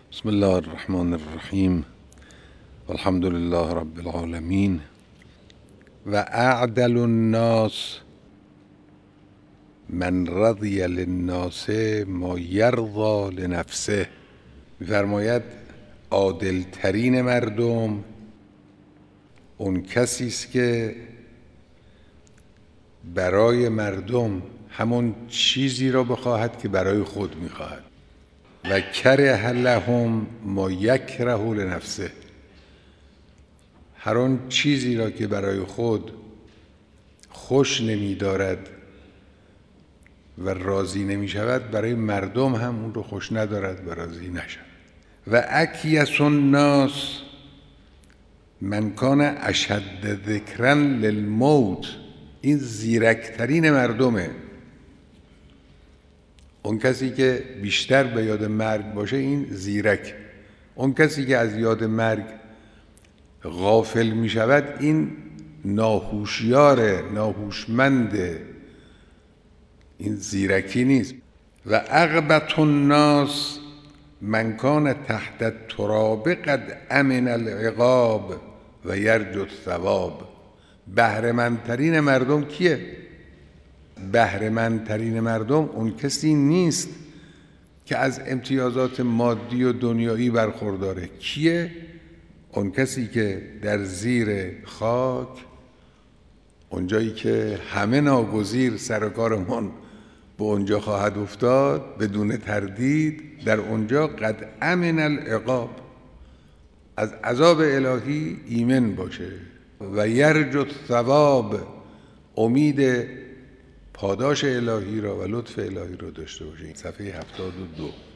بسم الله الرحمن الرحیم والحمد لله رب العالمین و اعدل الناس من رضی للناس ما یرضی لنفسه. می‌فرماید عادل ترین مردم اون کسی است که برای مردم همون چیزی را بخواهد که برای خود می‌خواهد و کره لهم ما یکره لنفسه. هر آن چیزی را که برای خود خوش نمی دارد و راضی نمی شود، برای مردم هم اون رو خوش ندارد و راضی نشود. و اکیس الناس من کان اشد ذکرا للموت. این زیرکترین مردمه. اون کسی که بیشتر به یاد مرگ باشه این زیرک. اون کسی که از یاد مرگ غافل می شود این ناهوشیار، ناهوشمنده، این زیرکی نیست. و اغبط الناس من کان تحت التراب قد امن العقاب و یرجو الثواب. بهره‌مندترین مردم کیه؟ بهره‌مندترین مردم اون کسی نیست که از امتیازات مادی و دنیایی برخورداره. کیه؟ اون کسی که در زیر خاک، اونجایی که همه ناگزیر سر کارمان به اونجا خواهد افتاد، بدون تردید در اونجا قد امن العقاب، از عذاب الهی ایمن باشه و یرجو الثواب، امید پاداش الهی را و لطف الهی را داشته باشه. صفحه 72.